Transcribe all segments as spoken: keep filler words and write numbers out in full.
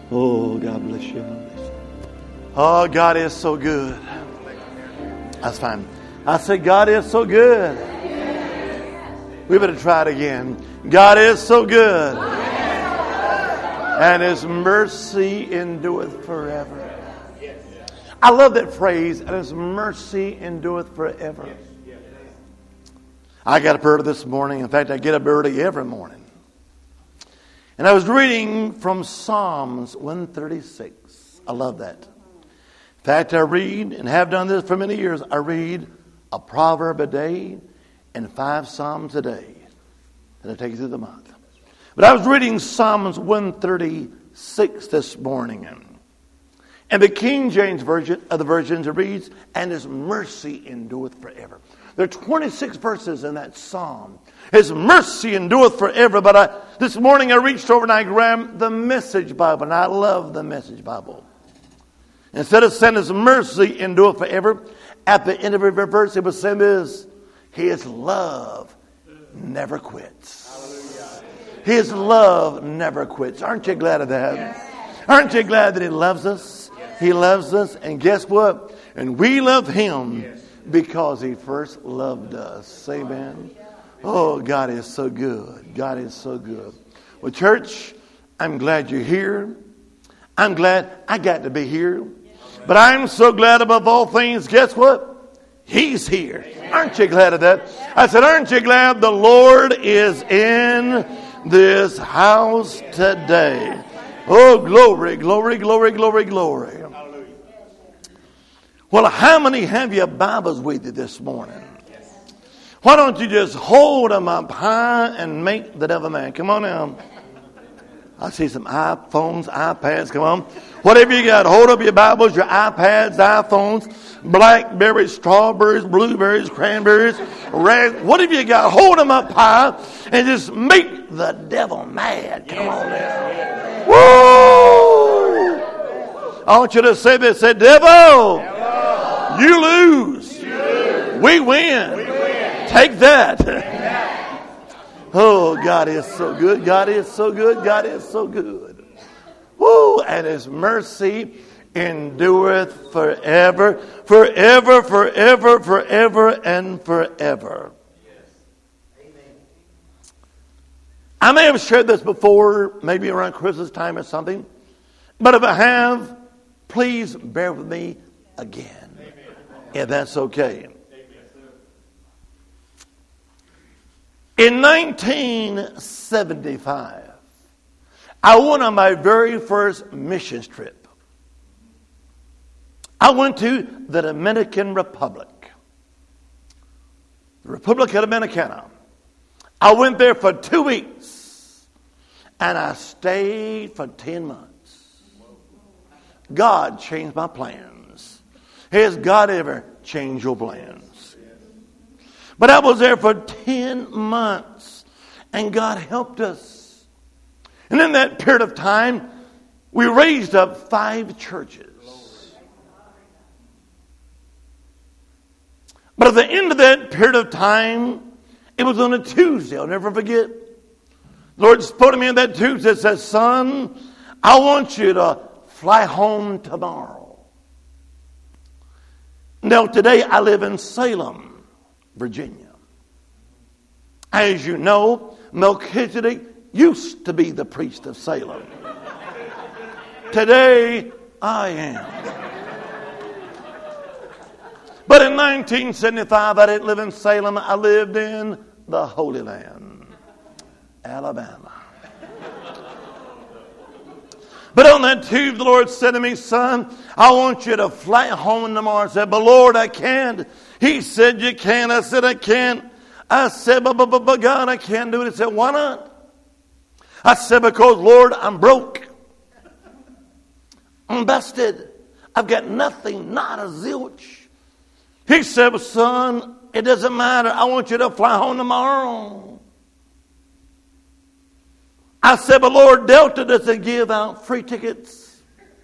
Oh, God bless you. Oh, God is so good. That's fine. I said, God is so good. We better try it again. God is so good. And His mercy endureth forever. I love that phrase. And His mercy endureth forever. I got up early this morning. In fact, I get up early every morning. And I was reading from Psalms one thirty-six. I love that. In fact, I read, and have done this for many years, I read a proverb a day and five Psalms a day. And I take it through the month. But I was reading Psalms one thirty-six this morning. And the King James Version of the versions it reads, and His mercy endureth forever. There are twenty-six verses in that psalm. His mercy endureth forever. But I, this morning I reached over and I grabbed the Message Bible. And I love the Message Bible. Instead of saying His mercy endureth forever, at the end of every verse it was saying this: His love never quits. His love never quits. Aren't you glad of that? Aren't you glad that He loves us? He loves us. And guess what? And we love Him because He first loved us. Amen. Oh, God is so good. God is so good. Well, church, I'm glad you're here. I'm glad I got to be here. But I'm so glad above all things, guess what? He's here. Aren't you glad of that? I said, aren't you glad the Lord is in this house today? Oh, glory, glory, glory, glory, glory. Well, how many have your Bibles with you this morning? Why don't you just hold them up high and make the devil mad? Come on now. I see some iPhones, iPads. Come on. Whatever you got, hold up your Bibles, your iPads, iPhones, blackberries, strawberries, blueberries, cranberries, red. Whatever you got, hold them up high and just make the devil mad. Come on now. Woo! I want you to say this. Say, devil, devil. You, lose. you lose. We win. We win. Take that. Oh, God is so good. God is so good. God is so good. Woo! And His mercy endureth forever, forever, forever, forever, and forever. I may have shared this before, maybe around Christmas time or something. But if I have, please bear with me again. If that's okay. In nineteen seventy-five, I went on my very first missions trip. I went to the Dominican Republic, the Republica Dominicana. I went there for two weeks, and I stayed for ten months. God changed my plans. Has God ever changed your plans? But I was there for ten months, and God helped us. And in that period of time, we raised up five churches. But at the end of that period of time, it was on a Tuesday. I'll never forget. The Lord spoke to me on that Tuesday and said, son, I want you to fly home tomorrow. Now, today I live in Salem, Virginia. As you know, Melchizedek used to be the priest of Salem. Today, I am. But in nineteen seventy-five, I didn't live in Salem. I lived in the Holy Land, Alabama. But on that Tuesday, the Lord said to me, son, I want you to fly home tomorrow. I said, but Lord, I can't. He said, you can. I said, I can't. I said, but, but, but, but God, I can't do it. He said, why not? I said, because, Lord, I'm broke. I'm busted. I've got nothing, not a zilch. He said, well, son, it doesn't matter. I want you to fly home tomorrow. I said, but Lord, Delta doesn't give out free tickets.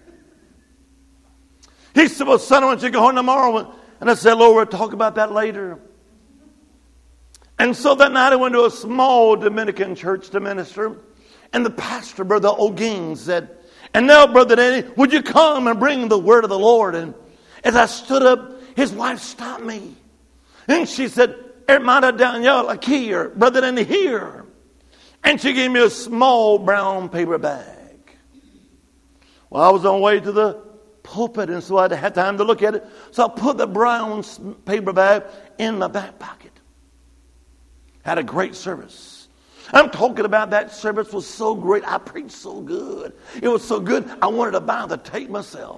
He said, well, son, I want you to go home tomorrow. And I said, Lord, we'll talk about that later. And so that night I went to a small Dominican church to minister. And the pastor, Brother O'Ging, said, And now, Brother Danny, would you come and bring the word of the Lord? And as I stood up, his wife stopped me. And she said, Hermana Danielle, like here, Brother Danny, here. And she gave me a small brown paper bag. Well, I was on the way to the pulpit, and so I had time to look at it. So I put the brown paper bag in my back pocket. Had a great service. I'm talking about that service was so great. I preached so good. It was so good, I wanted to buy the tape myself.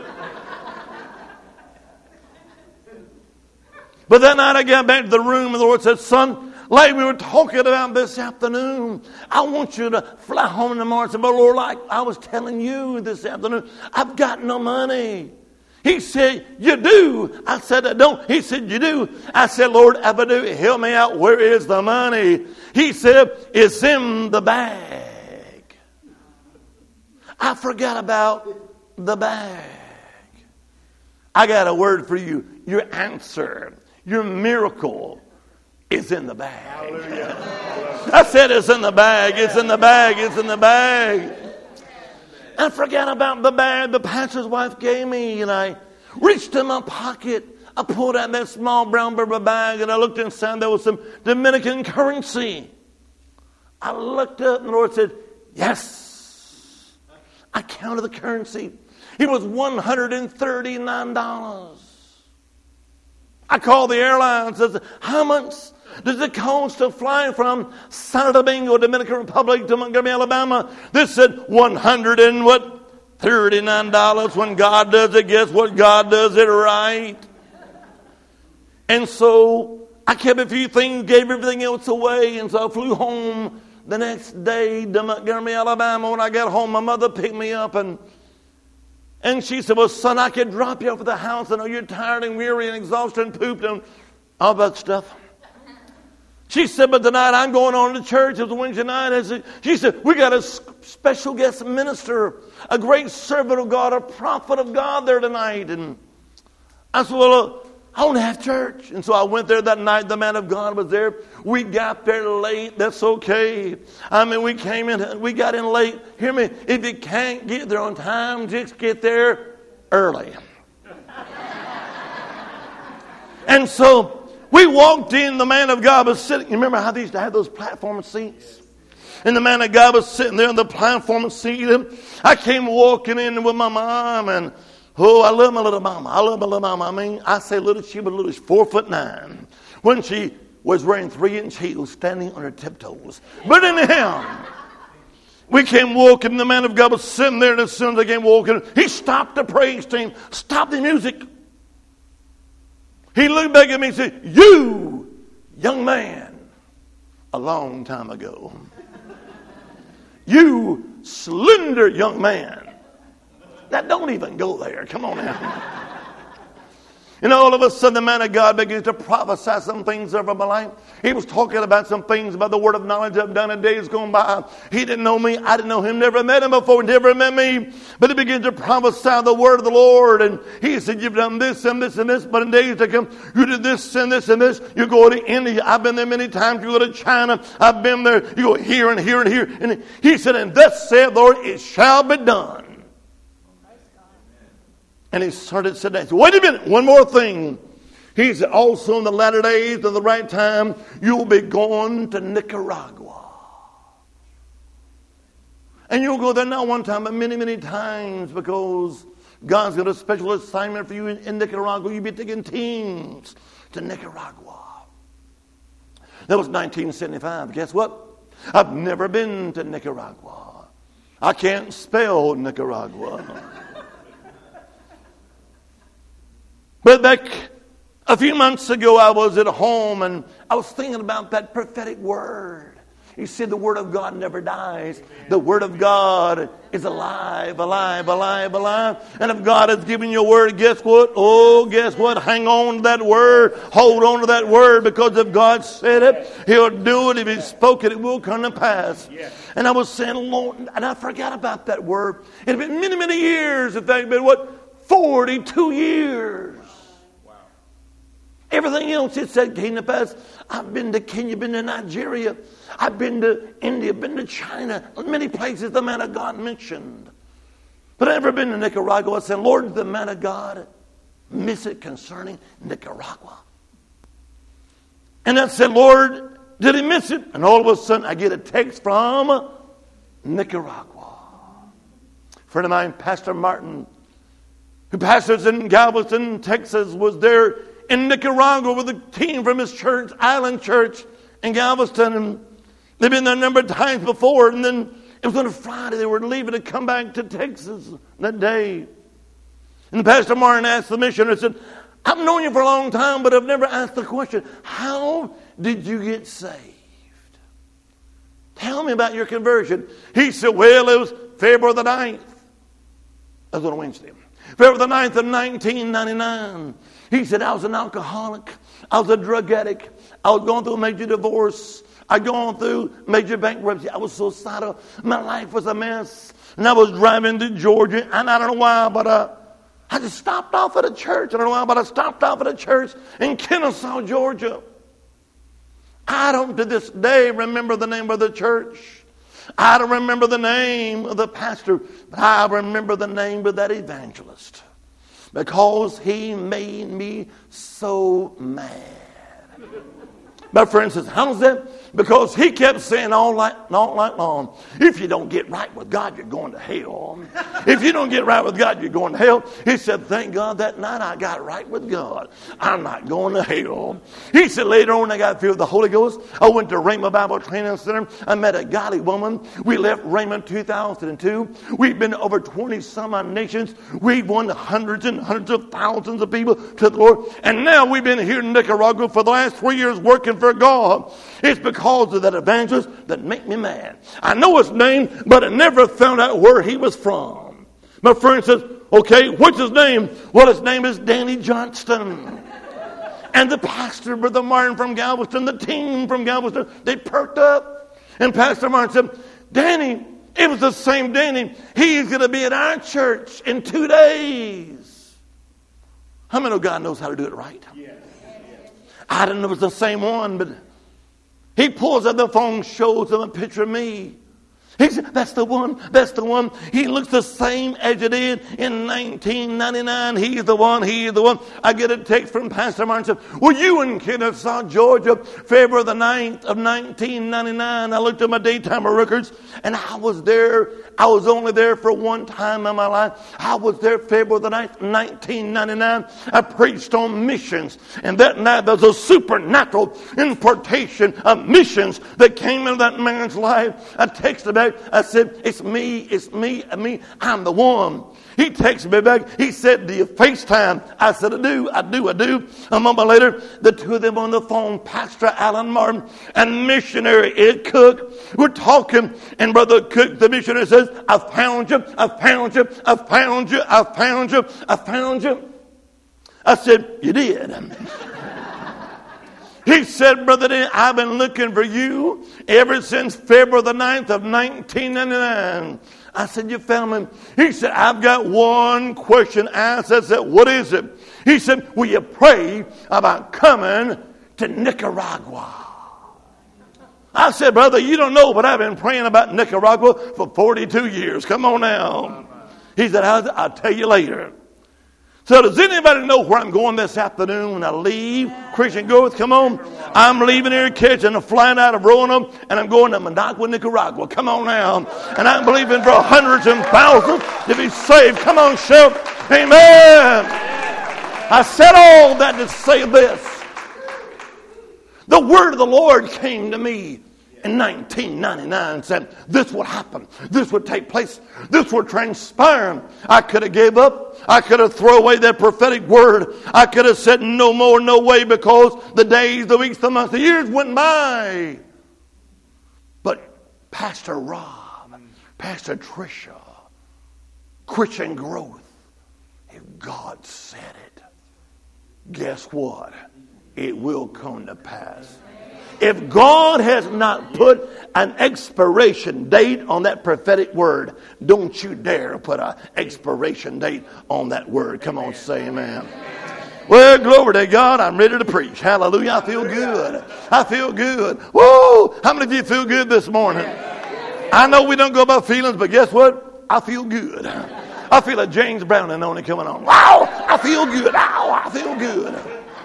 But that night I got back to the room and the Lord said, son, like we were talking about this afternoon, I want you to fly home in the morning and say, but Lord, like I was telling you this afternoon, I've got no money. He said, you do. I said, I don't. He said, you do. I said, Lord, if I do, help me out. Where is the money? He said, it's in the bag. I forgot about the bag. I got a word for you. Your answer, your miracle is in the bag. Hallelujah. I said it's in the bag. It's in the bag. It's in the bag. I forgot about the bag the pastor's wife gave me, and I reached in my pocket. I pulled out that small brown paper bag, and I looked inside. There was some Dominican currency. I looked up, and the Lord said, yes. I counted the currency. It was one hundred thirty-nine dollars. I called the airlines and said, how much does it cost to fly from Santo Domingo, Dominican Republic to Montgomery, Alabama? This said one hundred and what? thirty-nine dollars. When God does it, guess what? God does it right. And so I kept a few things, gave everything else away, and so I flew home the next day to Montgomery, Alabama. When I got home, my mother picked me up, and and she said, well, son, I could drop you off at the house. I know you're tired and weary and exhausted and pooped and all that stuff. She said, but tonight I'm going on to church. It was a Wednesday night. I said, she said, we got a special guest minister, a great servant of God, a prophet of God there tonight. And I said, well, uh, I want to have church. And so I went there that night. The man of God was there. We got there late. That's okay. I mean, we came in, we got in late. Hear me. If you can't get there on time, just get there early. And so we walked in. The man of God was sitting. You remember how they used to have those platform seats? And the man of God was sitting there on the platform seat. I came walking in with my mom, and oh, I love my little mama. I love my little mama. I mean, I say little, she was little. She's four foot nine. When she was wearing three inch heels, standing on her tiptoes. But anyhow, we came walking. The man of God was sitting there, and as soon as I came walking, he stopped the praise team, stopped the music. He looked back at me and said, you, young man, a long time ago. You slender young man. Now, don't even go there. Come on now. And all of a sudden, the man of God begins to prophesy some things over my life. He was talking about some things about the word of knowledge I've done in days gone by. He didn't know me. I didn't know him. Never met him before. Never met me. But he began to prophesy the word of the Lord. And he said, you've done this and this and this. But in days to come, you did this and this and this. You go to India. I've been there many times. You go to China. I've been there. You go here and here and here. And he said, and thus saith the Lord, it shall be done. And he started sitting down. He said, wait a minute, one more thing. He said, also in the latter days, at the right time, you'll be going to Nicaragua. And you'll go there not one time, but many, many times, because God's got a special assignment for you in, in Nicaragua. You'll be taking teams to Nicaragua. That was nineteen seventy-five. Guess what? I've never been to Nicaragua. I can't spell Nicaragua. But back a few months ago, I was at home, and I was thinking about that prophetic word. He said the word of God never dies. The word of God is alive, alive, alive, alive. And if God has given you a word, guess what? Oh, guess what? Hang on to that word. Hold on to that word, because if God said it, he'll do it. If he spoke it, it will come to pass. And I was saying, Lord, and I forgot about that word. It had been many, many years. In fact, it had been what? forty-two years. Everything else it said came to pass. I've been to Kenya, been to Nigeria. I've been to India, been to China. Many places the man of God mentioned. But I've ever been to Nicaragua. I said, Lord, did the man of God miss it concerning Nicaragua? And I said, Lord, did he miss it? And all of a sudden, I get a text from Nicaragua. A friend of mine, Pastor Martin, who pastors in Galveston, Texas, was there in Nicaragua with a team from his church, Island Church in Galveston. And they've been there a number of times before. And then it was on a Friday. They were leaving to come back to Texas that day. And Pastor Martin asked the missionary, said, I've known you for a long time, but I've never asked the question, how did you get saved? Tell me about your conversion. He said, well, it was February the ninth. That was on a Wednesday. February the ninth of nineteen ninety-nine. He said, I was an alcoholic. I was a drug addict. I was going through a major divorce. I was going through major bankruptcy. I was suicidal. My life was a mess. And I was driving to Georgia. And I don't know why, but uh, I just stopped off at a church. I don't know why, but I stopped off at a church in Kennesaw, Georgia. I don't to this day remember the name of the church. I don't remember the name of the pastor. But I remember the name of that evangelist. Because he made me so mad. My friend says, how's that? Because he kept saying all night, all night long, if you don't get right with God, you're going to hell. If you don't get right with God, you're going to hell. He said, thank God that night I got right with God. I'm not going to hell. He said, later on I got filled with the Holy Ghost. I went to Rhema Bible Training Center. I met a godly woman. We left Rhema two thousand two. We've been to over twenty some odd nations. We've won hundreds and hundreds of thousands of people to the Lord. And now we've been here in Nicaragua for the last three years working for God. It's because of that evangelist that made me mad. I know his name, but I never found out where he was from. My friend says, okay, what's his name? Well, his name is Danny Johnston. And the pastor, Brother Martin from Galveston, the team from Galveston, they perked up. And Pastor Martin said, Danny, it was the same Danny. He's going to be at our church in two days. How many know God knows how to do it right? Yes. I didn't know it was the same one, but he pulls out the phone, shows them a picture of me. He said, that's the one, that's the one. He looks the same as you did in nineteen ninety-nine. He's the one, he's the one. I get a text from Pastor Martin. Said, were you in Kennesaw, Georgia, February the ninth of nineteen ninety-nine? I looked at my daytime records, and I was there. I was only there for one time in my life. I was there February the ninth, nineteen ninety-nine. I preached on missions. And that night there was a supernatural impartation of missions that came into that man's life. I texted back. I said, it's me, it's me, me. I'm the one. He texted me back. He said, do you FaceTime? I said, I do, I do, I do. A moment later, the two of them on the phone, Pastor Alan Martin and missionary Ed Cook, were talking. And Brother Cook, the missionary, says, I found you, I found you, I found you, I found you, I found you. I said, you did. He said, Brother Dan, I've been looking for you ever since February the ninth of nineteen ninety-nine. I said, you found me? He said, I've got one question asked. I said, what is it? He said, will you pray about coming to Nicaragua? I said, brother, you don't know, but I've been praying about Nicaragua for forty-two years. Come on now. He said, I'll, I'll tell you later. So does anybody know where I'm going this afternoon when I leave Christian Growth? Come on. I'm leaving here catching a flight out of Roanoke, and I'm going to Managua, Nicaragua. Come on now. And I'm believing for hundreds and thousands to be saved. Come on, shout amen. I said all that to say this. The word of the Lord came to me in nineteen ninety-nine and said, this would happen. This would take place. This would transpire. I could have gave up. I could have thrown away that prophetic word. I could have said no more, no way, because the days, the weeks, the months, the years went by. But Pastor Rob, Pastor Tricia, Christian Growth, if God said it, guess what? It will come to pass. If God has not put an expiration date on that prophetic word, don't you dare put an expiration date on that word. Come on, say amen. Well, glory to God. I'm ready to preach. Hallelujah. I feel good. I feel good. Whoa! How many of you feel good this morning? I know we don't go by feelings, but guess what? I feel good. I feel a James Brown anointing coming on. Wow, I feel good. Ow, I feel good.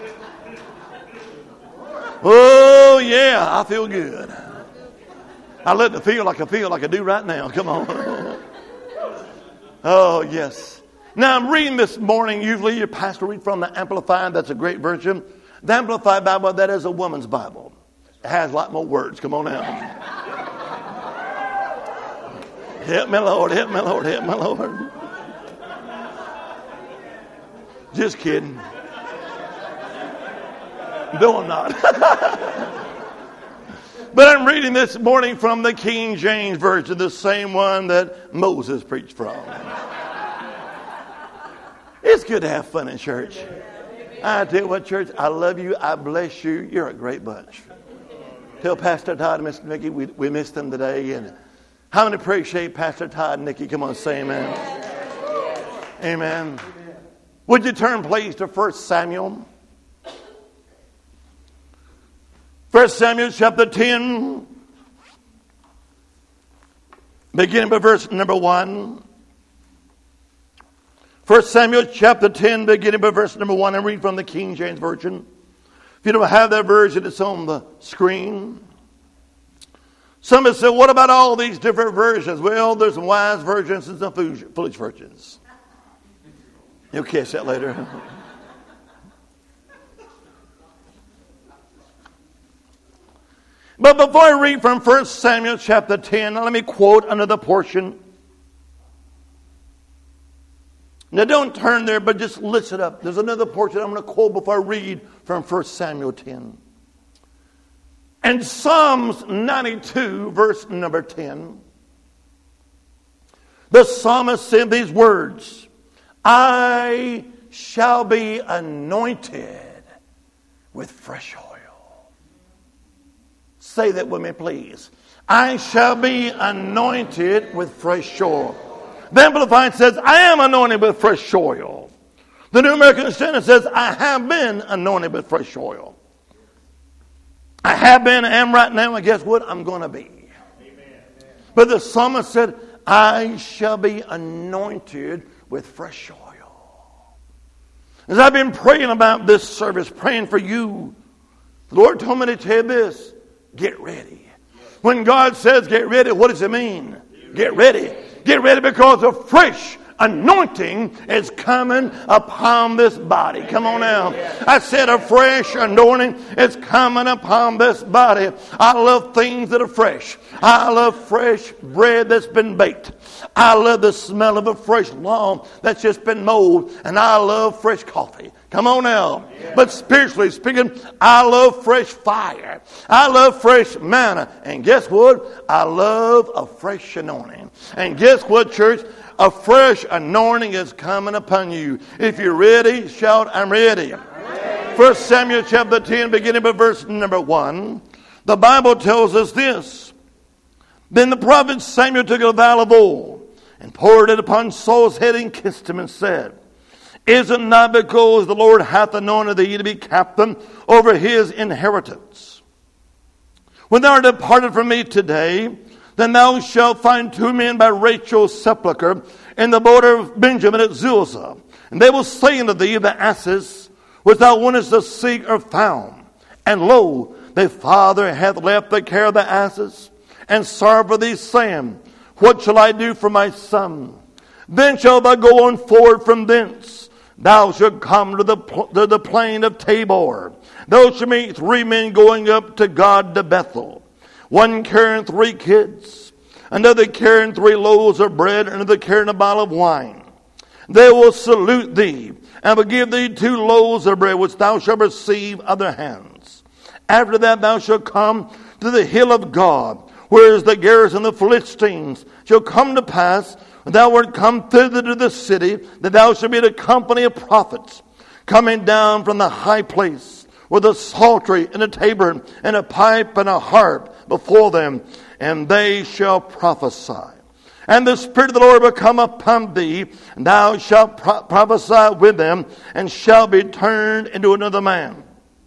Oh, yeah, I feel good. I let it feel like I feel like I do right now. Come on. Oh, yes. Now, I'm reading this morning. Usually your pastor reads from the Amplified. That's a great version. The Amplified Bible, that is a woman's Bible. It has a lot more words. Come on now. Help me, Lord. Help me, Lord. Help me, Lord. Just kidding. No, I'm not. But I'm reading this morning from the King James Version, the same one that Moses preached from. It's good to have fun in church. I tell you what, church, I love you. I bless you. You're a great bunch. Tell Pastor Todd and Mister Nikki we, we missed them today. And how many appreciate Pastor Todd and Nikki? Come on, say amen. Amen. Would you turn, please, to First Samuel? First Samuel chapter ten, beginning by verse number one. First Samuel chapter ten, beginning by verse number one. I read from the King James Version. If you don't have that version, it's on the screen. Some have said, what about all these different versions? Well, there's some wise versions and some foolish versions. You'll catch that later. But before I read from First Samuel chapter ten, let me quote another portion. Now don't turn there, but just listen up. There's another portion I'm going to quote before I read from First Samuel ten. And Psalms ninety-two, verse number ten. The psalmist said these words, I shall be anointed with fresh oil. Say that with me, please. I shall be anointed with fresh oil. The Amplified says, I am anointed with fresh oil. The New American Standard says, I have been anointed with fresh oil. I have been, I am right now, and guess what? I'm going to be. Amen. But the psalmist said, I shall be anointed with fresh oil. As I've been praying about this service, praying for you, the Lord told me to tell you this. Get ready. When God says get ready, what does it mean? Get ready. Get ready because a fresh anointing is coming upon this body. Come on now. I said a fresh anointing is coming upon this body. I love things that are fresh. I love fresh bread that's been baked. I love the smell of a fresh lawn that's just been mowed. And I love fresh coffee. Come on now. But spiritually speaking, I love fresh fire. I love fresh manna. And guess what? I love a fresh anointing. And guess what, church? A fresh anointing is coming upon you. If you're ready, shout, I'm ready. First Samuel chapter ten, beginning with verse number one. The Bible tells us this. Then the prophet Samuel took a vial of oil and poured it upon Saul's head and kissed him and said, is it not because the Lord hath anointed thee to be captain over his inheritance? When thou art departed from me today, then thou shalt find two men by Rachel's sepulchre in the border of Benjamin at Zilzah. And they will say unto thee, the asses which thou wentest to seek are found. And lo, thy father hath left the care of the asses, and sorrow for thee, saying, what shall I do for my son? Then shalt thou go on forward from thence. Thou shalt come to the, to the plain of Tabor. Thou shalt meet three men going up to God to Bethel. One carrying three kids, another carrying three loaves of bread, and another carrying a bottle of wine. They will salute thee, and will give thee two loaves of bread, which thou shalt receive of their hands. After that thou shalt come to the hill of God, where is the garrison of the Philistines. Shall come to pass, when thou art come thither to the city, that thou shalt be the company of prophets, coming down from the high place, with a psaltery and a tabor, and a pipe and a harp before them, and they shall prophesy. And the Spirit of the Lord will come upon thee, and thou shalt pro- prophesy with them, and shall be turned into another man.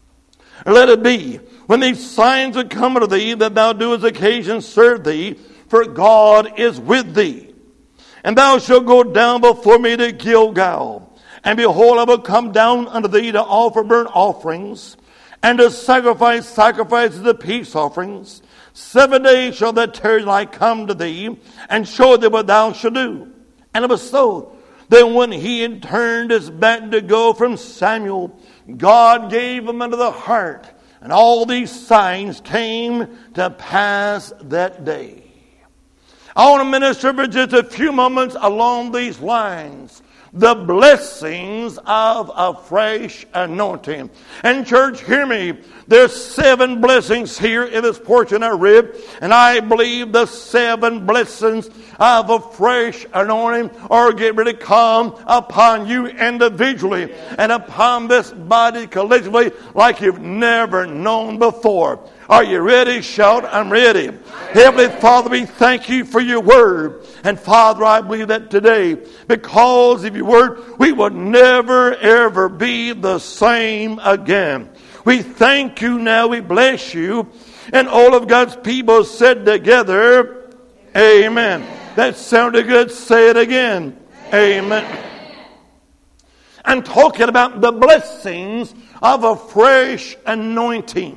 Let it be, when these signs are come unto thee, that thou doest occasion serve thee, for God is with thee. And thou shalt go down before me to Gilgal. And behold, I will come down unto thee to offer burnt offerings, and to sacrifice sacrifices of peace offerings. Seven days shall that tarry light come to thee, and show thee what thou shalt do. And it was so. Then when he had turned his back to go from Samuel, God gave him into the heart. And all these signs came to pass that day. I want to minister for just a few moments along these lines. The blessings of a fresh anointing. And church, hear me. There's seven blessings here in this portion I read. And I believe the seven blessings of a fresh anointing are getting ready to come upon you individually and upon this body collectively like you've never known before. Are you ready? Shout, I'm ready. Heavenly Father, we thank you for your word. And Father, I believe that today, because of your word, we will never ever be the same again. We thank you now. We bless you. And all of God's people said together, amen. Amen. That sounded good. Say it again. Amen. Amen. I'm talking about the blessings of a fresh anointing.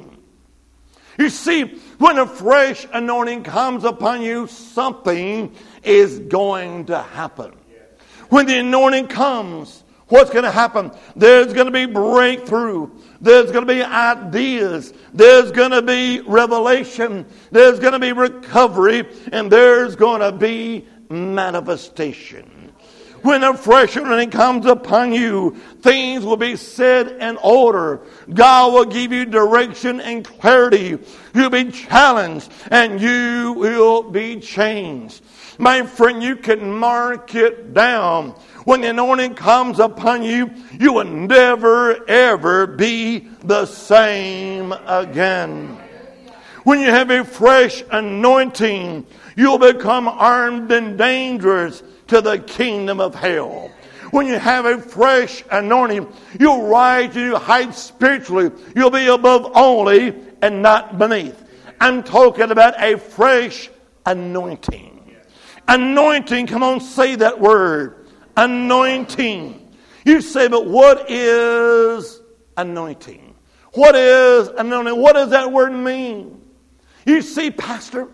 You see, when a fresh anointing comes upon you, something is going to happen. When the anointing comes, what's going to happen? There's going to be breakthrough. There's going to be ideas. There's going to be revelation. There's going to be recovery. And there's going to be manifestation. When a fresh anointing comes upon you, things will be said in order. God will give you direction and clarity. You'll be challenged and you will be changed. My friend, you can mark it down. When the anointing comes upon you, you will never ever be the same again. When you have a fresh anointing, you'll become armed and dangerous to the kingdom of hell. When you have a fresh anointing, you'll rise to new heights spiritually. You'll be above only and not beneath. I'm talking about a fresh anointing. Anointing, come on, say that word. Anointing. You say, but what is anointing? What is anointing? What does that word mean? You see, Pastor,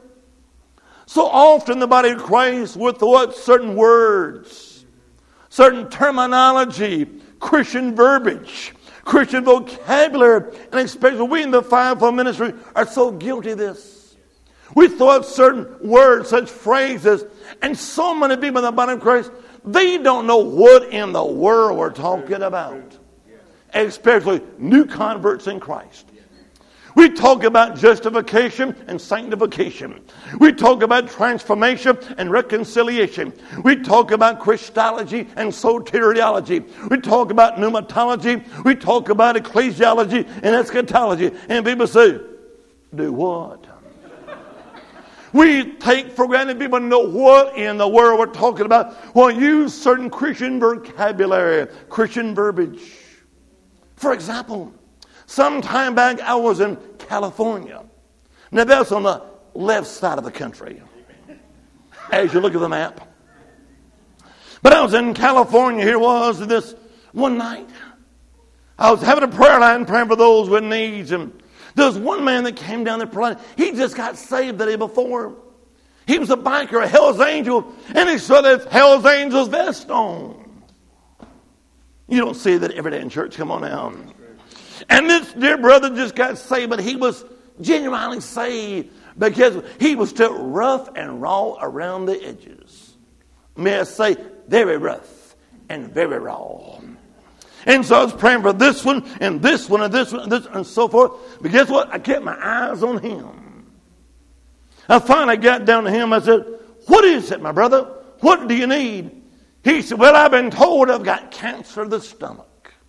so often the body of Christ with what certain words, certain terminology, Christian verbiage, Christian vocabulary, and especially we in the fivefold ministry are so guilty of this. We throw out certain words, such phrases, and so many people in the body of Christ, they don't know what in the world we're talking about. Especially new converts in Christ. We talk about justification and sanctification. We talk about transformation and reconciliation. We talk about Christology and soteriology. We talk about pneumatology. We talk about ecclesiology and eschatology. And people say, do what? We take for granted people know what in the world we're talking about. Well, use certain Christian vocabulary, Christian verbiage. For example, some time back, I was in California. Now, that's on the left side of the country, as you look at the map. But I was in California. Here was this one night. I was having a prayer line praying for those with needs. And there was one man that came down the prayer line. He just got saved the day before. He was a biker, a Hell's Angel, and he saw that Hell's Angel's vest on. You don't see that every day in church. Come on now. And this dear brother just got saved, but he was genuinely saved because he was still rough and raw around the edges. May I say, very rough and very raw. And so I was praying for this one and this one and this one and this one and so forth. But guess what? I kept my eyes on him. I finally got down to him. I said, what is it, my brother? What do you need? He said, well, I've been told I've got cancer of the stomach.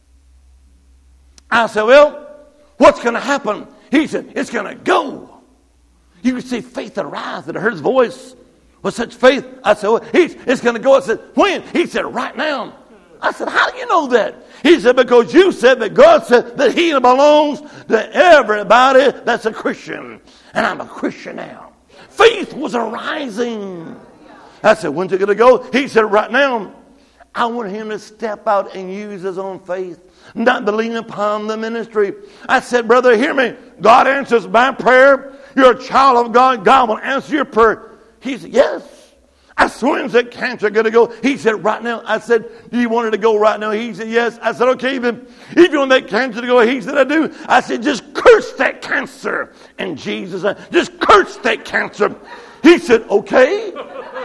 I said, well, what's going to happen? He said, it's going to go. You can see faith arise. And I heard his voice with such faith. I said, well, he's, it's going to go. I said, when? He said, right now. I said, how do you know that? He said, because you said that God said that healing belongs to everybody that's a Christian. And I'm a Christian now. Faith was arising. I said, when's it going to go? He said, right now. I want him to step out and use his own faith, not to lean upon the ministry. I said, brother, hear me. God answers my prayer. You're a child of God. God will answer your prayer. He said, yes. I said, when's that cancer going to go? He said, right now. I said, do you want it to go right now? He said, yes. I said, okay, then. If you want that cancer to go, he said, I do. I said, just curse that cancer. And Jesus, just curse that cancer. He said, okay.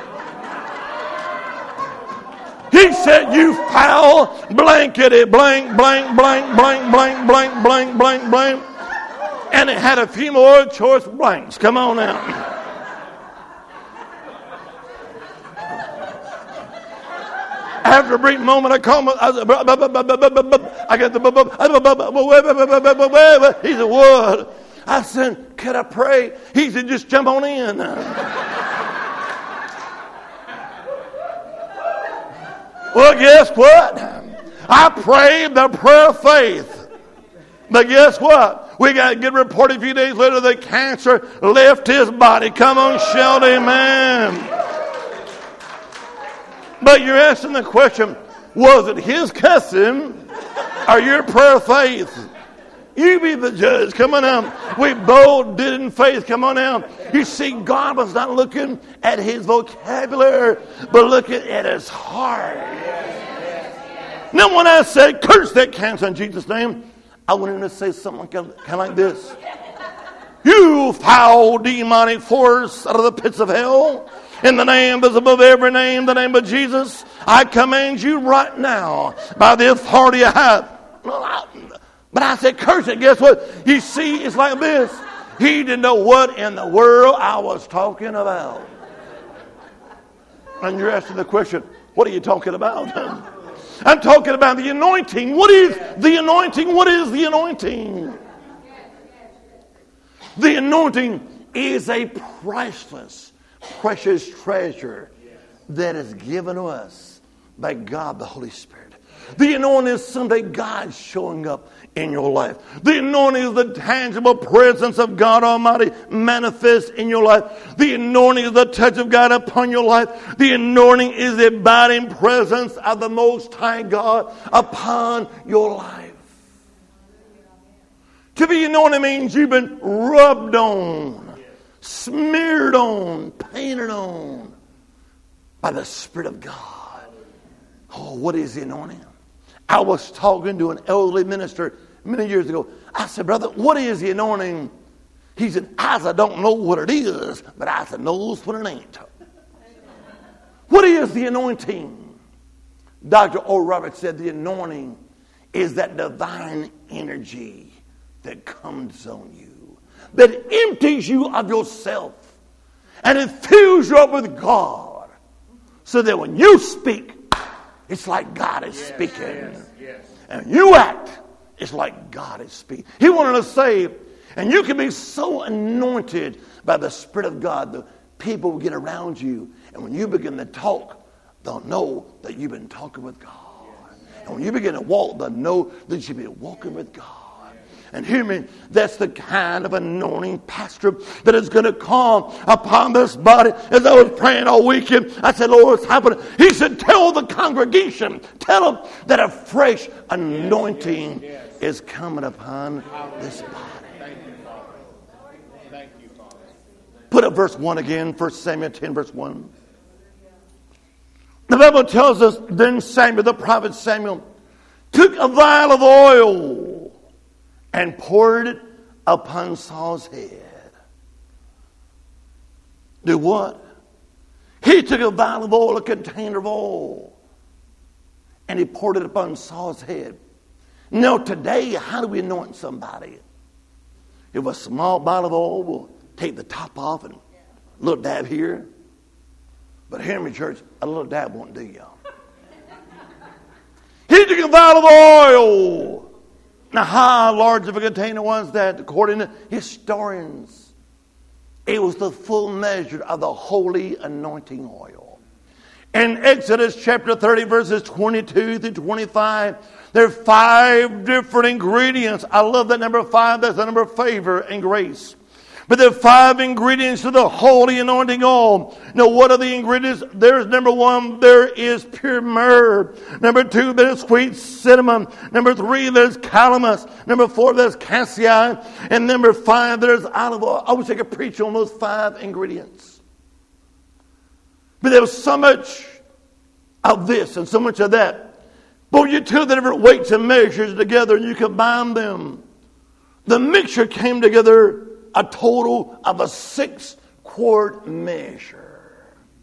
He said, you foul, blankety, blank, blank, blank, blank, blank, blank, blank, blank, blank. And it had a few more choice blanks. Come on now. After a brief moment, I called my, I got the, he said, what? I said, can I pray? He said, just jump on in. Well, guess what? I prayed the prayer of faith. But guess what? We got a good report a few days later that cancer left his body. Come on, shout amen. But you're asking the question, was it his cussing or your prayer of faith? You be the judge. Come on now. We both did it in faith. Come on now. You see, God was not looking at his vocabulary, but looking at his heart. Now, when I said, curse that cancer in Jesus' name, I wanted him to say something kind of like this. You foul demonic force out of the pits of hell, in the name that's above every name, the name of Jesus, I command you right now by the authority I have. But I said, curse it. Guess what? You see, it's like this. He didn't know what in the world I was talking about. And you're asking the question, what are you talking about? I'm talking about the anointing. What is the anointing? What is the anointing? The anointing is a priceless, precious treasure that is given to us by God, the Holy Spirit. The anointing is someday God showing up in your life. The anointing is the tangible presence of God Almighty manifest in your life. The anointing is the touch of God upon your life. The anointing is the abiding presence of the Most High God upon your life. To be anointed means you've been rubbed on, smeared on, painted on by the Spirit of God. Oh, what is the anointing? I was talking to an elderly minister many years ago. I said, brother, what is the anointing? He said, I said, don't know what it is, but I said, knows what it ain't. What is the anointing? Doctor O. Roberts said the anointing is that divine energy that comes on you, that empties you of yourself, and it fills you up with God, so that when you speak, it's like God is yes, speaking. Yes, yes. And you act, it's like God is speaking. He wanted to say, and you can be so anointed by the Spirit of God, the people will get around you, and when you begin to talk, they'll know that you've been talking with God. Yes. And when you begin to walk, they'll know that you've been walking with God. And hear me, that's the kind of anointing, pastor, that is going to come upon this body. As I was praying all weekend, I said, Lord, what's happening? He said, tell the congregation, tell them that a fresh anointing yes, yes, yes. is coming upon this body. Thank you, Father. Thank you, Father. Put up verse one again, First Samuel ten, verse one. The Bible tells us, then Samuel, the prophet Samuel, took a vial of oil and poured it upon Saul's head. Do what? He took a vial of oil, a container of oil, and he poured it upon Saul's head. Now today, how do we anoint somebody? If a small bottle of oil, we'll take the top off and a little dab here. But hear me, church, a little dab won't do y'all. He took a vial of oil. Now, how large of a container was that? According to historians, it was the full measure of the holy anointing oil. In Exodus chapter thirty, verses twenty-two through twenty-five, there are five different ingredients. I love that number five. That's the number of favor and grace. But there are five ingredients to the holy anointing oil. Now, what are the ingredients? There's number one, there is pure myrrh. Number two, there's sweet cinnamon. Number three, there's calamus. Number four, there's cassia. And number five, there's olive oil. I wish I could preach on those five ingredients. But there was so much of this and so much of that. But when you two different weights and measures together and you combine them, the mixture came together a total of a six-quart measure.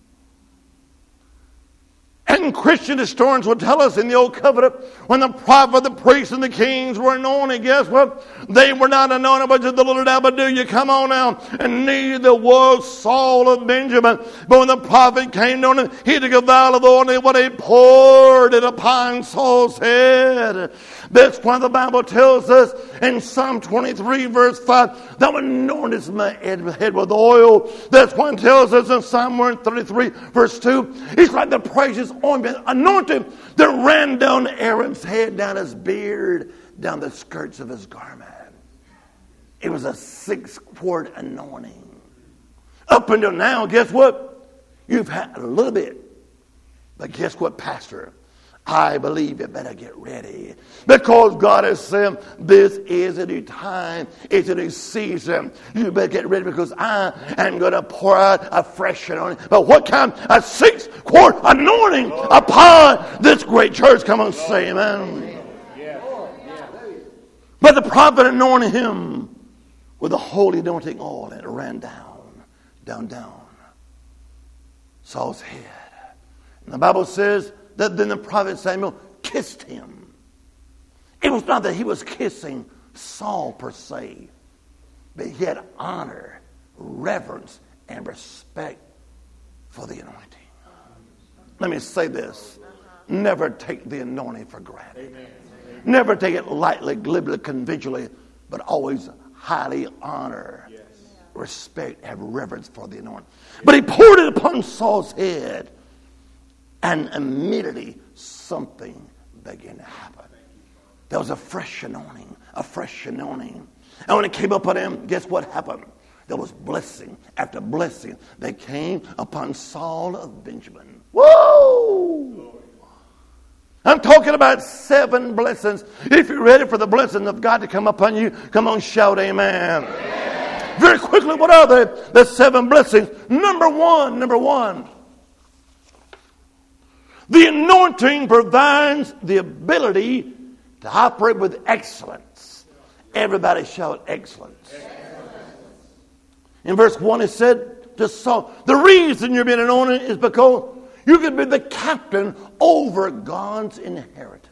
And Christian historians will tell us in the Old Covenant, when the prophet, the priests, and the kings were anointed, guess what? They were not anointed by just the little dabble do you come on now. And neither was Saul of Benjamin. But when the prophet came on him, he took a vial of oil and what he poured it upon Saul's head. That's why the Bible tells us in Psalm twenty-three, verse five, thou anointest my head with oil. That's why it tells us in Psalm one thirty-three, verse two, it's like the precious ointment anointed that ran down Aaron's head, down his beard, down the skirts of his garment. It was a six-quart anointing. Up until now, guess what? You've had a little bit. But guess what, Pastor? I believe you better get ready. Because God has said, this is a new time. It's a new season. You better get ready because I am going to pour out a fresh anointing. But what kind? A six-quart anointing upon this great church. Come on, say amen. But the prophet anointed him with the holy anointing oil, and it ran down, down, down Saul's head. And the Bible says that then the prophet Samuel kissed him. It was not that he was kissing Saul per se, but he had honor, reverence, and respect for the anointing. Let me say this. Never take the anointing for granted. Amen. Never take it lightly, glibly, conventionally, but always highly honor, yes. respect, have reverence for the anointing. But he poured it upon Saul's head, and immediately something began to happen. There was a fresh anointing, a fresh anointing. And when it came upon him, guess what happened? There was blessing after blessing that came upon Saul of Benjamin. Whoa! I'm talking about seven blessings. If you're ready for the blessing of God to come upon you, come on, shout amen. Amen. Very quickly, what are the, the seven blessings? Number one, number one. The anointing provides the ability to operate with excellence. Everybody shout excellence. Excellence. In verse one it said to Saul, the reason you're being anointed is because you can be the captain over God's inheritance.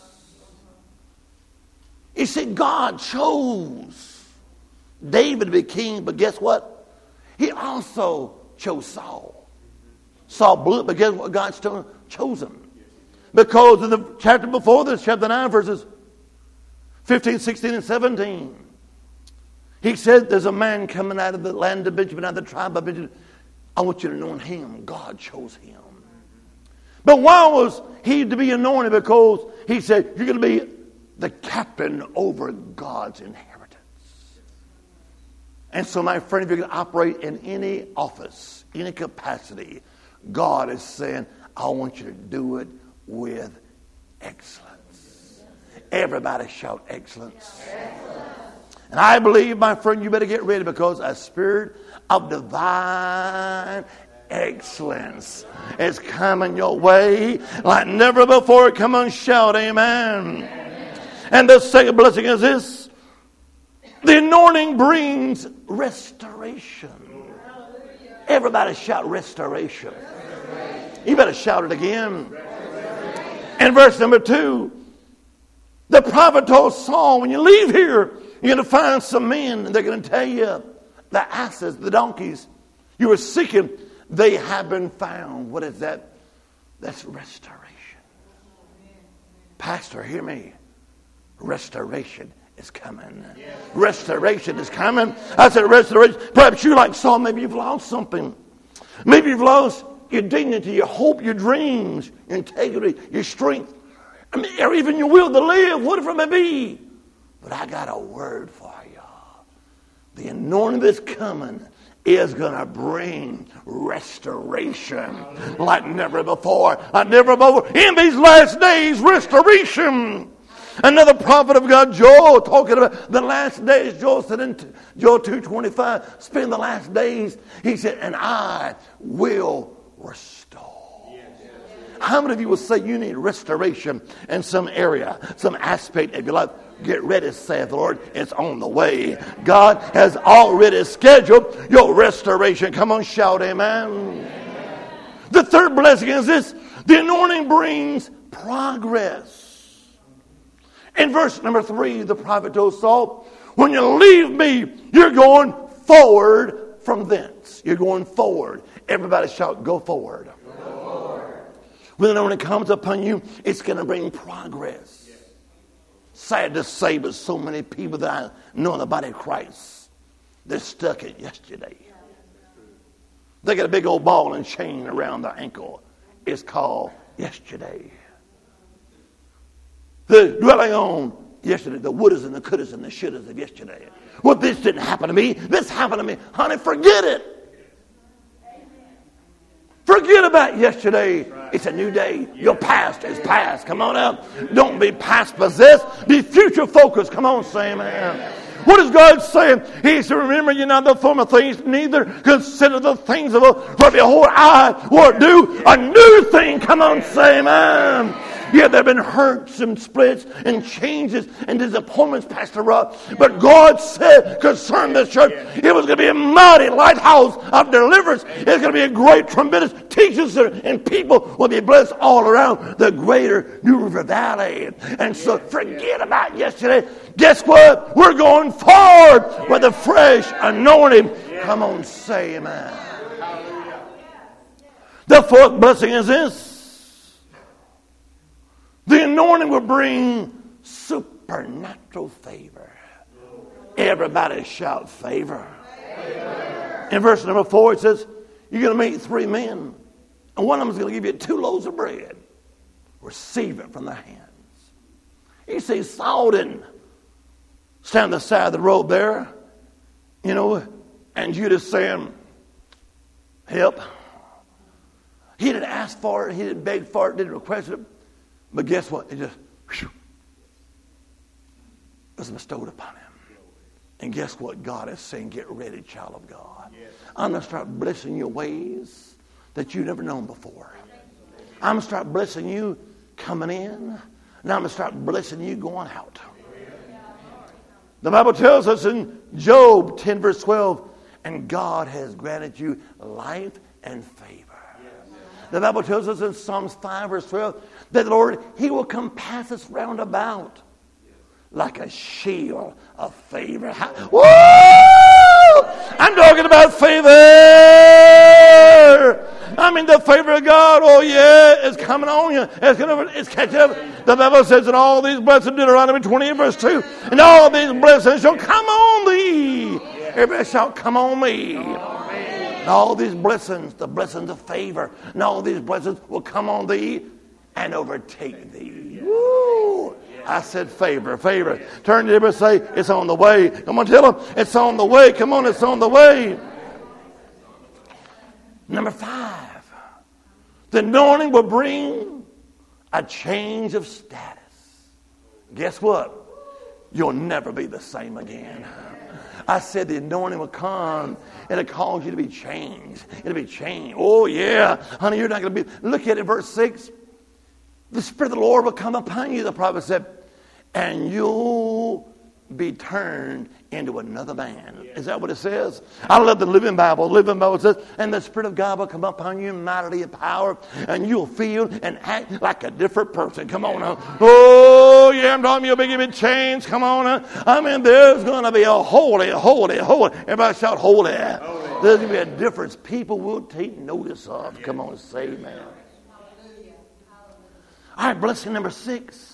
You see, God chose David to be king, but guess what? He also chose Saul. Saul blew it, but guess what? God still chose him. Because in the chapter before this, chapter nine, verses fifteen, sixteen, and seventeen, he said, there's a man coming out of the land of Benjamin, out of the tribe of Benjamin. I want you to anoint him. God chose him. But why was he to be anointed? Because he said, you're going to be the captain over God's inheritance. And so, my friend, if you're going to operate in any office, any capacity, God is saying, I want you to do it with excellence. Everybody shout excellence. Excellence. And I believe, my friend, you better get ready because a spirit of divine excellence is coming your way like never before. Come on, shout amen. Amen. And the second blessing is this. The anointing brings restoration. Everybody shout restoration. You better shout it again. And verse number two, the prophet told Saul, when you leave here, you're going to find some men, and they're going to tell you the asses, the donkeys you were seeking, they have been found. What is that? That's restoration. Pastor, hear me. Restoration is coming. Yes. Restoration is coming. I said restoration. Perhaps you like Saul, maybe you've lost something. Maybe you've lost your dignity, your hope, your dreams, your integrity, your strength. I mean, or even your will to live, whatever it may be. But I got a word for you. The anointing that's coming is going to bring restoration like never before. Like never before. In these last days, restoration. Another prophet of God, Joel, talking about the last days. Joel said in Joel two twenty-five, spend the last days, he said, and I will restore. How many of you will say you need restoration in some area, some aspect of your life? Get ready, saith the Lord. It's on the way. God has already scheduled your restoration. Come on, shout amen. Amen. The third blessing is this. The anointing brings progress. In verse number three, the prophet told Saul, when you leave me, you're going forward from thence. You're going forward. Everybody shout, go forward. Go forward. When the anointing comes upon you, it's going to bring progress. Sad to say, but so many people that I know in the body of Christ, they're stuck at yesterday. They got a big old ball and chain around their ankle. It's called yesterday. They're dwelling on yesterday, the wouldas and the couldas and the shouldas of yesterday. Well, this didn't happen to me. This happened to me. Honey, forget it. Forget about yesterday. It's a new day. Your past is past. Come on out. Don't be past possessed. Be future focused. Come on, say amen. What is God saying? He said, remember you not the former things, neither consider the things of old. For behold, I will do a new thing. Come on, say amen. Yeah, there have been hurts and splits and changes and disappointments, Pastor Rob. But God said concerning this church, it was going to be a mighty lighthouse of deliverance. It's going to be a great, tremendous teachers and people will be blessed all around the greater New River Valley. And so forget about yesterday. Guess what? We're going forward with a fresh anointing. Come on, say amen. The fourth blessing is this. The anointing will bring supernatural favor. Everybody shout favor. Favor. In verse number four, it says, you're going to meet three men, and one of them is going to give you two loaves of bread. Receive it from their hands. You see, Saul didn't stand on the side of the road there, you know, and Judas saying, help. He didn't ask for it. He didn't beg for it. Didn't request it. But guess what? It just whew, was bestowed upon him. And guess what? God is saying, get ready, child of God. Yes. I'm going to start blessing your ways that you've never known before. I'm going to start blessing you coming in. And I'm going to start blessing you going out. The Bible tells us in Job ten verse twelve, and God has granted you life and favor. The Bible tells us in Psalms five verse twelve that the Lord, He will compass us round about like a shield of favor. Woo! I'm talking about favor. I mean the favor of God. Oh yeah, it's coming on you. It's gonna, it's catching up. The Bible says that all these blessings, Deuteronomy twenty-eight verse two, and all these blessings shall come on thee. Everybody shout, come on me. And all these blessings, the blessings of favor, and all these blessings will come on thee and overtake thee. Woo! I said favor, favor. Turn to him and say, it's on the way. Come on, tell him, it's on the way. Come on, it's on the way. Number five, the anointing will bring a change of status. Guess what? You'll never be the same again. I said the anointing will come. It'll cause you to be changed. It'll be changed. Oh, yeah. Honey, you're not going to be. Look at it, verse six. The Spirit of the Lord will come upon you, the prophet said, and you'll be turned into another man. Is that what it says? I love the Living Bible. The Living Bible says, and the Spirit of God will come upon you in mighty power, and you'll feel and act like a different person. Come on now. Oh, yeah, I'm talking you'll be given change. Come on now. I mean, there's going to be a holy, holy, holy. Everybody shout holy. holy. There's going to be a difference people will take notice of. Come on, say amen. All right, blessing number six.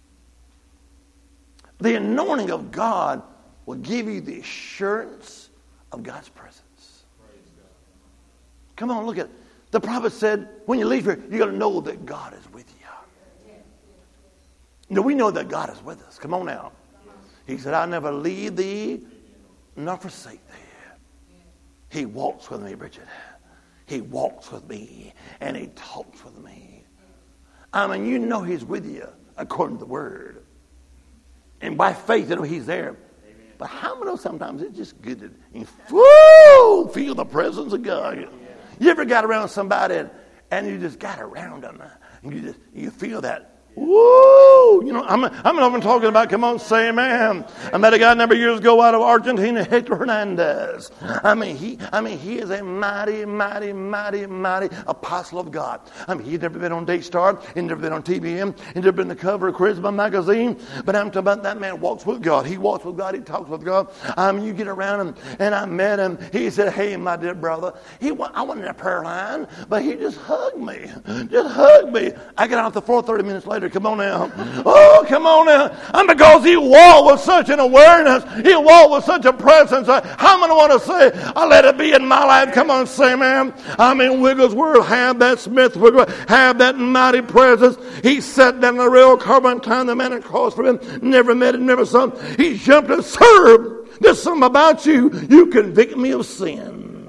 The anointing of God will give you the assurance of God's presence. Come on, look at it. The prophet said, when you leave here, you're going to know that God is with you. No, we know that God is with us. Come on now. He said, I'll never leave thee nor forsake thee. He walks with me, Bridget. He walks with me, and he talks with me. I mean, you know he's with you according to the word. And by faith, you know he's there. Amen. But how many know sometimes it's just good to you whoo, feel the presence of God. Yeah. You ever got around somebody and, and you just got around them and you just you feel that. Woo! You know, I'm I'm not even talking about, come on, say amen. I met a guy a number of years ago out of Argentina, Hector Hernandez. I mean, he I mean, he is a mighty, mighty, mighty, mighty apostle of God. I mean, he's never been on Daystar, he's never been on T V M, he's never been the cover of Charisma magazine. But I'm talking about that man walks with God. He walks with God, he talks with God. I mean, you get around him, and I met him. He said, hey, my dear brother. He I wasn't in a prayer line, but he just hugged me. Just hugged me. I get out the floor thirty minutes later. Come on now. Oh, come on now. And because he walked with such an awareness, he walked with such a presence. How many want to say, I let it be in my life? Come on, say, man. I mean, Wigglesworth had that, Smith Wigglesworth had that mighty presence. He sat down in the rail car one time, the man across from him, never met him, never saw him. He jumped and served. There's something about you. You convict me of sin.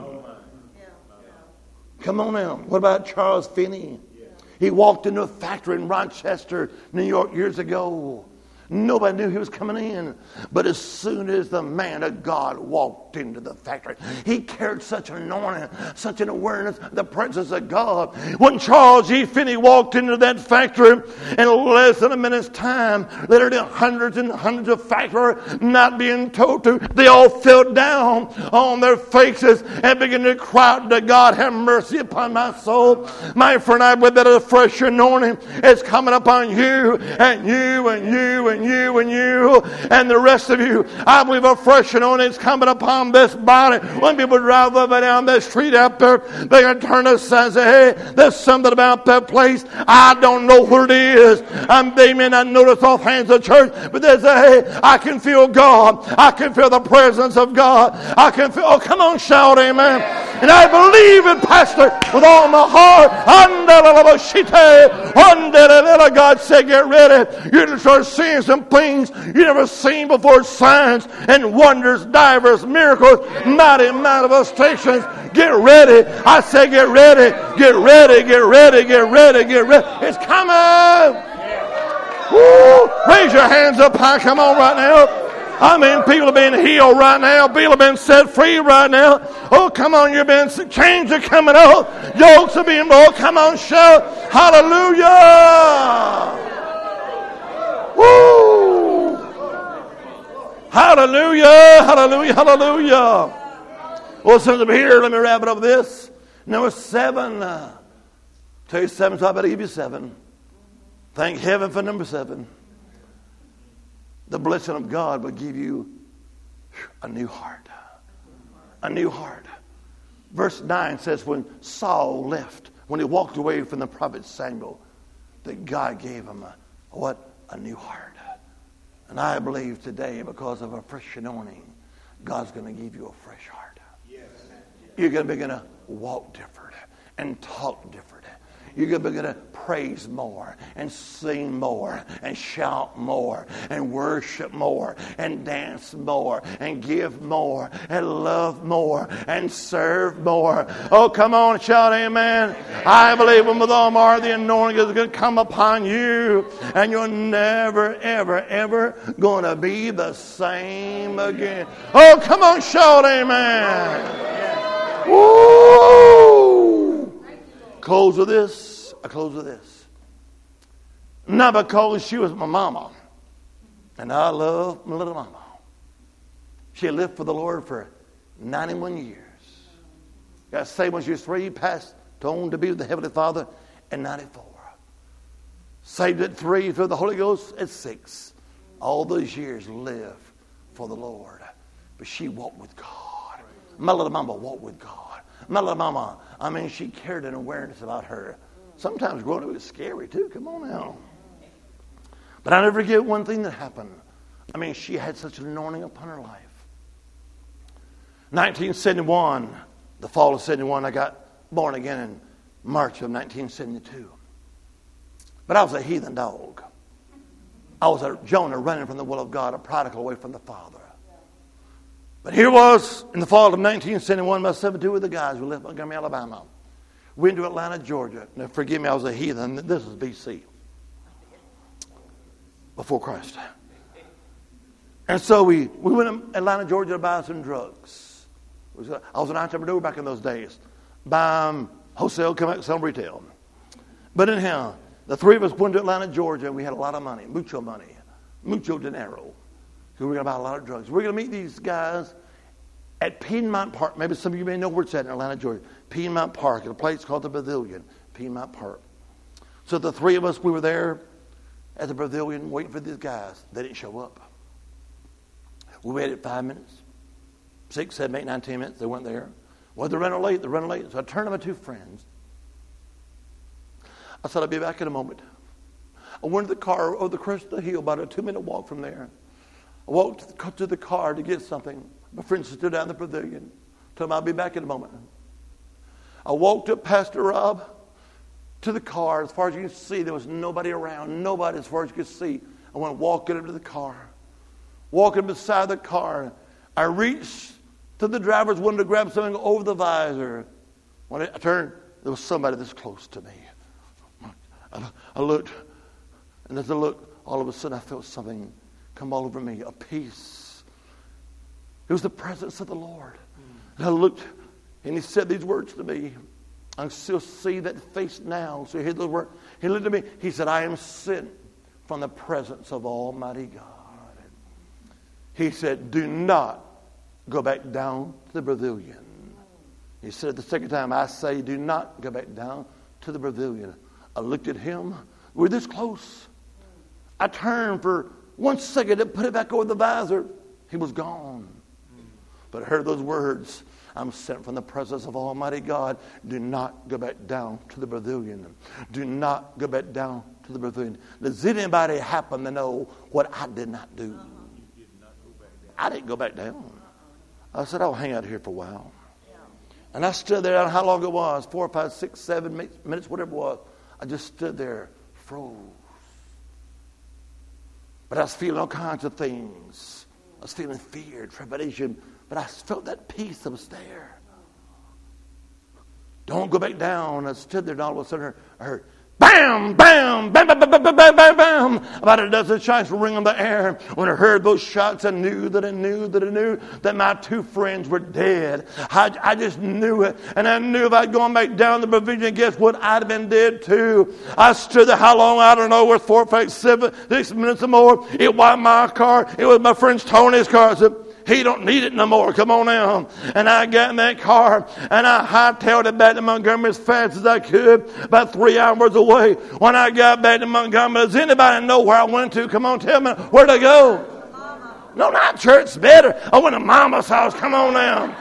Come on now. What about Charles Finney? He walked into a factory in Rochester, New York, years ago. Nobody knew he was coming in. But as soon as the man of God walked into the factory, he carried such an anointing, such an awareness of the presence of God. When Charles G. Finney walked into that factory, in less than a minute's time, literally hundreds and hundreds of factories not being told to, they all fell down on their faces and began to cry out to God, have mercy upon my soul. My friend, I believe that a fresh anointing is coming upon you and you and you and you and you and the rest of you. I believe a fresh anointing is coming upon this body. When people drive up and down that street out there, they can turn aside and say, hey, there's something about that place. I don't know what it is. Um, they may not notice offhand the church, but they say, hey, I can feel God. I can feel the presence of God. I can feel, oh, come on, shout amen. And I believe it, Pastor, with all my heart. God said, get ready. You're going to start seeing some things you never seen before, signs and wonders, divers, miracles, mighty manifestations. Get ready. I say get ready, get ready, get ready, get ready, get ready. It's coming. Woo. Raise your hands up high. Come on right now. I mean, people are being healed right now. People are being set free right now. Oh, come on, you're being, chains are coming out. Yokes are being, oh, come on, shout. Hallelujah. Woo! Hallelujah, hallelujah, hallelujah. Well, since I'm here, let me wrap it up with this. Number seven. Uh, tell you seven, so I better give you seven. Thank heaven for number seven. The blessing of God will give you a new heart. A new heart. Verse nine says, when Saul left, when he walked away from the prophet Samuel, that God gave him a, what? A new heart. And I believe today, because of a fresh anointing, God's going to give you a fresh heart. Yes. You're going to begin to walk different and talk different. You're going to begin to praise more and sing more and shout more and worship more and dance more and give more and love more and serve more. Oh, come on, shout amen. I believe with all my heart the anointing is going to come upon you, and you're never, ever, ever going to be the same again. Oh, come on, shout amen. Woo! Close with this. I close with this. Not because she was my mama, and I love my little mama. She lived for the Lord for ninety-one years. Got saved when she was three, passed on to be with the Heavenly Father at ninety-four. Saved at three, through the Holy Ghost at six. All those years lived for the Lord. But she walked with God. My little mama walked with God. My little mama, I mean, she carried an awareness about her. Sometimes growing up was scary too. Come on now. But I never forget one thing that happened. I mean, she had such an anointing upon her life. nineteen seventy-one, the fall of seventy-one, I got born again in March of nineteen seventy-two. But I was a heathen dog. I was a Jonah running from the will of God, a prodigal away from the Father. But here was, in the fall of nineteen seventy-one, my seventy-two with the guys. We left Montgomery, Alabama. Went to Atlanta, Georgia. Now, forgive me, I was a heathen. This is B C. Before Christ. And so we, we went to Atlanta, Georgia to buy some drugs. I was an entrepreneur back in those days. Buy them wholesale, come out, sell them retail. But anyhow, the three of us went to Atlanta, Georgia, and we had a lot of money, mucho money, mucho dinero. So we were going to buy a lot of drugs. We we're going to meet these guys at Piedmont Park. Maybe some of you may know where it's at in Atlanta, Georgia. Piedmont Park, at a place called the Pavilion, Piedmont Park. So the three of us, we were there at the Pavilion waiting for these guys. They didn't show up. We waited five minutes, six, seven, eight, nine, ten minutes. They weren't there. Well, they're running late. They're running late. So I turned to my two friends. I said, I'll be back in a moment. I went to the car over the crest of the hill, about a two-minute walk from there. I walked to the car to get something. My friend stood down in the Pavilion. Told him I'll be back in a moment. I walked up Pastor Rob to the car. As far as you can see, there was nobody around. Nobody as far as you could see. I went walking up to the car. Walking beside the car. I reached to the driver's window to grab something over the visor. When I turned, there was somebody this close to me. I, I looked, and as I looked, all of a sudden I felt something come all over me, a peace. It was the presence of the Lord. And I looked, and he said these words to me. I still see that face now. So he heard those words. He looked at me. He said, I am sent from the presence of Almighty God. He said, do not go back down to the Pavilion. He said it the second time, I say, do not go back down to the Pavilion. I looked at him. We're this close. I turned for one second and put it back over the visor. He was gone. But I heard those words. I'm sent from the presence of Almighty God. Do not go back down to the Pavilion. Do not go back down to the Pavilion. Does anybody happen to know what I did not do? I didn't go back down. I said, I'll hang out here for a while. And I stood there, I don't know how long it was, four, five, six, seven minutes, whatever it was. I just stood there, froze. But I was feeling all kinds of things. I was feeling fear, trepidation, but I felt that peace that was there. Don't go back down. I stood there, and all of a sudden I heard, bam, bam, bam, bam, bam, bam, bam, bam, bam. About a dozen shots were ringing in the air. When I heard those shots, I knew that I knew that I knew that my two friends were dead. I, I just knew it. And I knew if I'd gone back down the Pavilion, guess what? I'd have been dead too. I stood there, how long? I don't know, with four, five, seven, six minutes or more. It wasn't my car. It was my friend Tony's car. I said, he don't need it no more. Come on now. And I got in that car and I hightailed it back to Montgomery as fast as I could, about three hours away. When I got back to Montgomery, does anybody know where I went to? Come on, tell me. Where'd I go? Mama. No, not church. Better. I went to Mama's house. Come on now.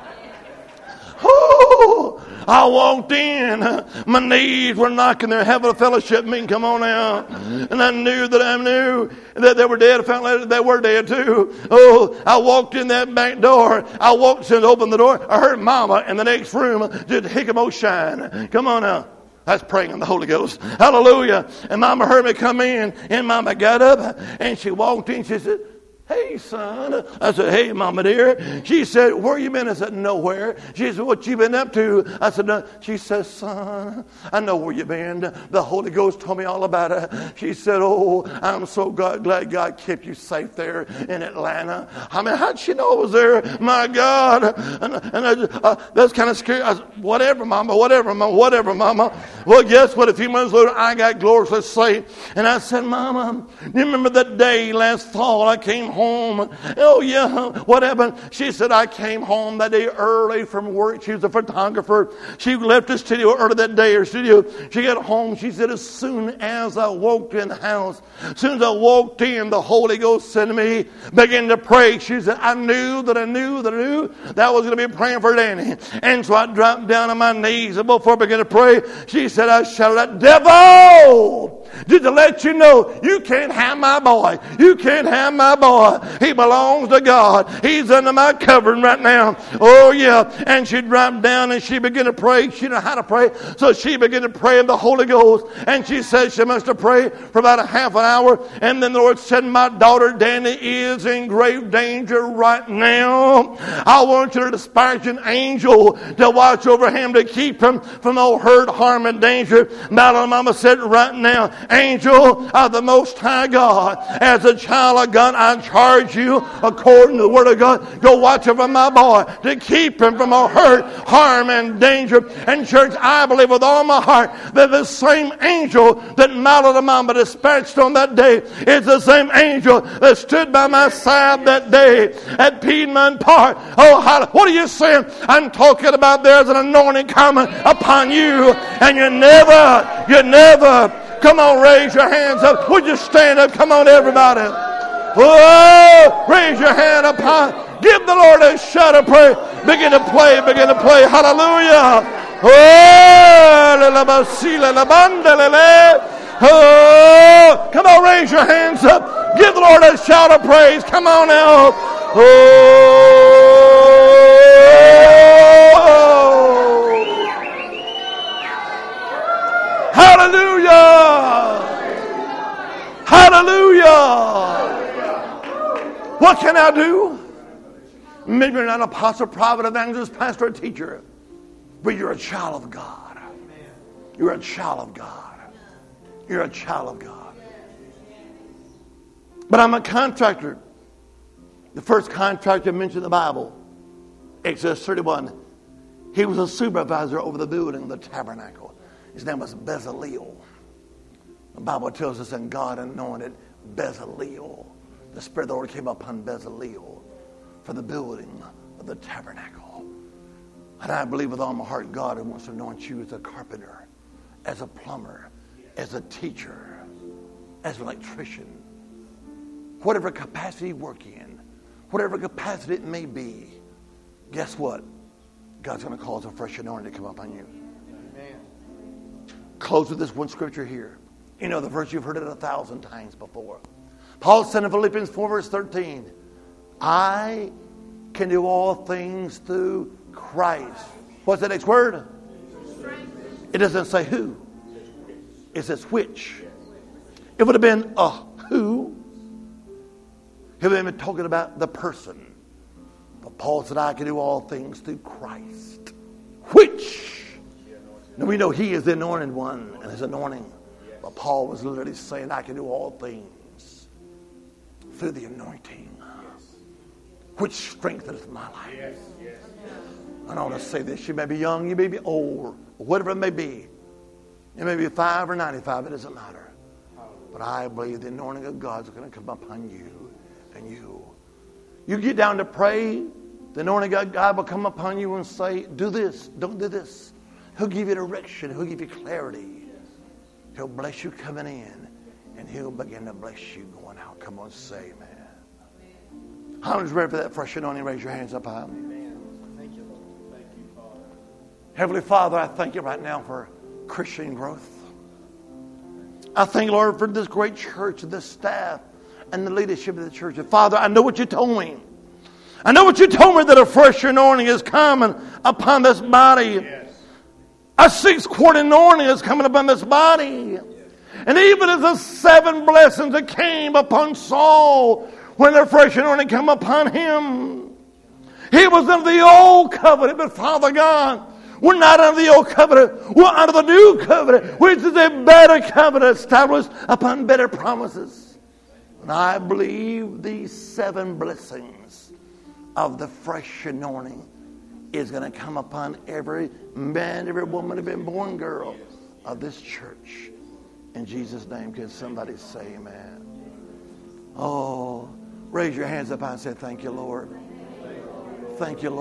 Ooh, I walked in. My knees were knocking there, having a fellowship meeting. Come on out. And I knew that I knew that they were dead. I found out they were dead too. Oh, I walked in that back door. I walked, since I opened the door, I heard Mama in the next room just hickamo shine. Come on out. That's praying in the Holy Ghost. Hallelujah. And Mama heard me come in. And Mama got up and she walked in. She said, hey, son. I said, hey, Mama dear. She said, where you been? I said, nowhere. She said, what you been up to? I said, no. She said, son, I know where you been. The Holy Ghost told me all about it. She said, oh, I'm so God, glad God kept you safe there in Atlanta. I mean, how'd she know I was there? My God. And, and I, uh, that's kind of scary. I said, whatever, Mama, whatever, Mama, whatever, Mama. Well, guess what? A few months later, I got gloriously saved. And I said, Mama, you remember that day last fall I came home? home. Oh, yeah. What happened? She said, I came home that day early from work. She was a photographer. She left the studio early that day, her studio. She got home. She said, as soon as I walked in the house, as soon as I walked in, the Holy Ghost said to me, begin to pray. She said, I knew that I knew that I knew that I was going to be praying for Danny. And so I dropped down on my knees. And before I began to pray, she said, I shouted out, devil! Just to let you know, you can't have my boy. You can't have my boy. God. He belongs to God. He's under my covering right now. Oh, yeah. And she'd drop down and she began to pray. She didn't know how to pray. So she began to pray in the Holy Ghost. And she said she must have prayed for about a half an hour. And then the Lord said, my daughter Danny is in grave danger right now. I want you to dispatch an angel to watch over him, to keep him from all hurt, harm, and danger. My mama said right now, angel of the Most High God, as a child of God, I charge you according to the Word of God, go watch over my boy to keep him from all hurt, harm, and danger. And church, I believe with all my heart that the same angel that Mala Mama dispatched on that day is the same angel that stood by my side that day at Piedmont Park. Oh, what are you saying? I'm talking about there's an anointing coming upon you, and you never, you never. Come on, raise your hands up. Would you stand up? Come on, everybody. Oh, raise your hand up high. Give the Lord a shout of praise. Begin to play, begin to play. Hallelujah. Oh, come on, raise your hands up. Give the Lord a shout of praise. Come on now. Oh. Hallelujah. Hallelujah. What can I do? Maybe you're not an apostle, prophet, evangelist, pastor, or teacher, but you're a child of God. You're a child of God. You're a child of God. But I'm a contractor. The first contractor mentioned in the Bible, Exodus thirty-one, he was a supervisor over the building, the tabernacle. His name was Bezaleel. The Bible tells us that God anointed Bezaleel. The Spirit of the Lord came upon Bezaleel for the building of the tabernacle. And I believe with all my heart God wants to anoint you as a carpenter, as a plumber, as a teacher, as an electrician. Whatever capacity you work in, whatever capacity it may be, guess what? God's going to cause a fresh anointing to come upon you. Amen. Close with this one scripture here. You know the verse, you've heard it a thousand times before. Paul said in Philippians four verse thirteen, I can do all things through Christ. What's the next word? It doesn't say who. It says which. It would have been a who. He would have been talking about the person. But Paul said, I can do all things through Christ. Which? Now we know he is the anointed one and his anointing. But Paul was literally saying, I can do all things through the anointing, which strengtheneth my life. And I want to say this, you may be young, you may be old, whatever it may be. You may be five or ninety-five, it doesn't matter. But I believe the anointing of God is going to come upon you and you. You get down to pray, the anointing of God will come upon you and say, do this, don't do this. He'll give you direction, he'll give you clarity. He'll bless you coming in, and he'll begin to bless you going out. Come on, say amen. How many's ready for that fresh anointing? Raise your hands up high. Thank you, Lord. Thank you, Father. Heavenly Father, I thank you right now for Christian growth. I thank you, Lord, for this great church, this staff, and the leadership of the church. And Father, I know what you told me. I know what you told me, that a fresh anointing is coming upon this body. Yes. A six-quart anointing is coming upon this body. And even as the seven blessings that came upon Saul when the fresh anointing came upon him, he was under the old covenant. But Father God, we're not under the old covenant. We're under the new covenant, which is a better covenant established upon better promises. And I believe these seven blessings of the fresh anointing is going to come upon every man, every woman, every born girl of this church. In Jesus' name, can somebody say amen? Oh, raise your hands up and say, thank you, Lord. Thank you, Lord.